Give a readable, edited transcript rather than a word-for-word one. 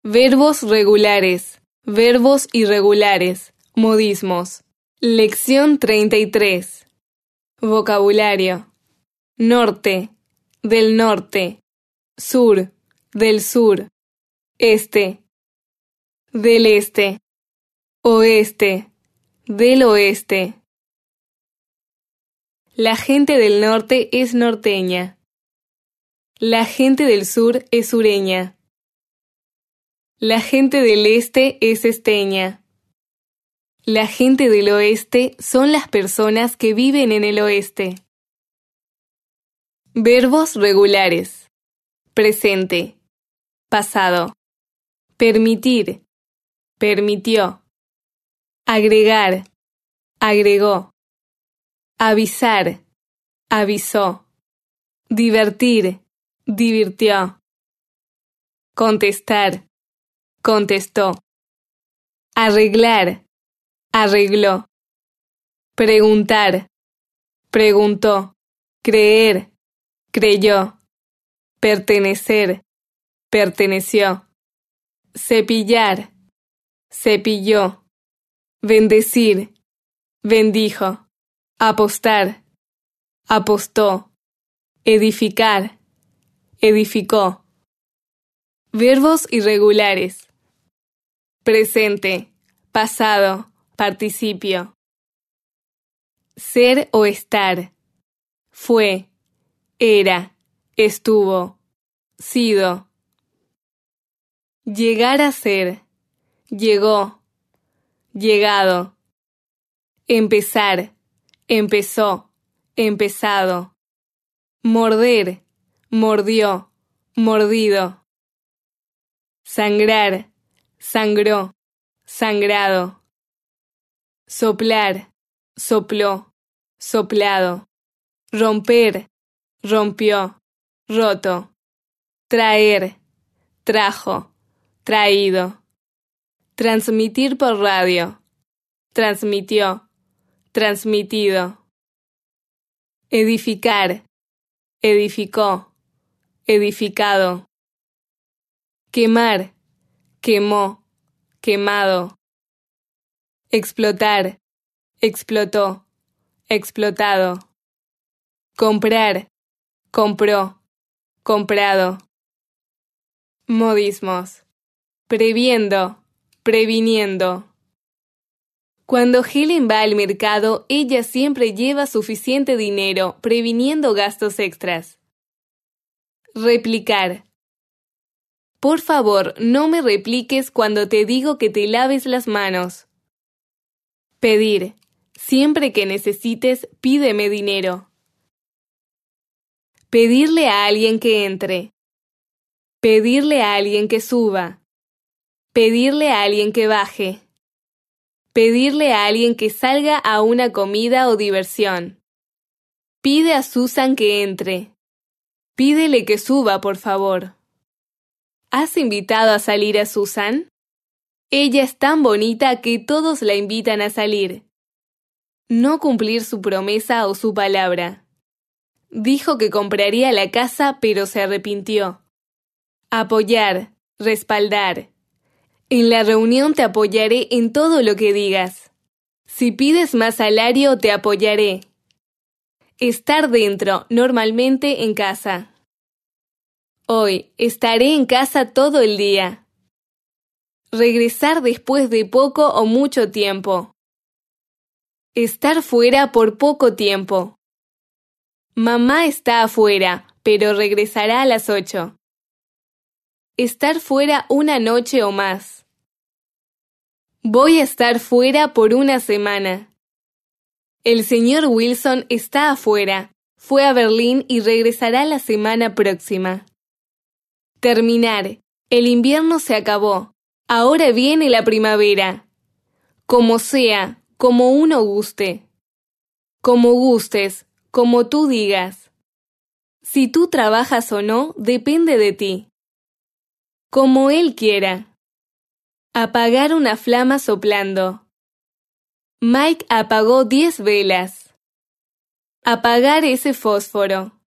Verbos regulares, verbos irregulares, modismos. Lección 33. Vocabulario. Norte, del norte. Sur, del sur. Este, del este. Oeste, del oeste. La gente del norte es norteña. La gente del sur es sureña. La gente del este es esteña. La gente del oeste son las personas que viven en el oeste. Verbos regulares. Presente. Pasado. Permitir. Permitió. Agregar. Agregó. Avisar. Avisó. Divertir. Divirtió. Contestar. Contestó. Arreglar. Arregló. Preguntar. Preguntó. Creer. Creyó. Pertenecer. Perteneció. Cepillar. Cepilló. Bendecir. Bendijo. Apostar. Apostó. Edificar. Edificó. Verbos irregulares. Presente. Pasado. Participio. Ser o estar. Fue. Era. Estuvo. Sido. Llegar a ser. Llegó. Llegado. Empezar. Empezó. Empezado. Morder. Mordió. Mordido. Sangrar. Sangró. Sangrado. Soplar. Sopló. Soplado. Romper. Rompió. Roto. Traer. Trajo. Traído. Transmitir por radio. Transmitió. Transmitido. Edificar. Edificó. Edificado. Quemar. Quemó. Quemado. Explotar. Explotó. Explotado. Comprar. Compró. Comprado. Modismos. Previendo. Previniendo. Cuando Helen va al mercado, ella siempre lleva suficiente dinero, previniendo gastos extras. Replicar. Por favor, no me repliques cuando te digo que te laves las manos. Pedir. Siempre que necesites, pídeme dinero. Pedirle a alguien que entre. Pedirle a alguien que suba. Pedirle a alguien que baje. Pedirle a alguien que salga a una comida o diversión. Pide a Susan que entre. Pídele que suba, por favor. ¿Has invitado a salir a Susan? Ella es tan bonita que todos la invitan a salir. No cumplir su promesa o su palabra. Dijo que compraría la casa, pero se arrepintió. Apoyar, respaldar. En la reunión te apoyaré en todo lo que digas. Si pides más salario, te apoyaré. Estar dentro, normalmente en casa. Hoy estaré en casa todo el día. Regresar después de poco o mucho tiempo. Estar fuera por poco tiempo. Mamá está afuera, pero regresará a las 8. Estar fuera una noche o más. Voy a estar fuera por una semana. El señor Wilson está afuera, fue a Berlín y regresará la semana próxima. Terminar. El invierno se acabó. Ahora viene la primavera. Como sea, como uno guste. Como gustes, como tú digas. Si tú trabajas o no, depende de ti. Como él quiera. Apagar una flama soplando. Mike apagó 10 velas. Apagar ese fósforo.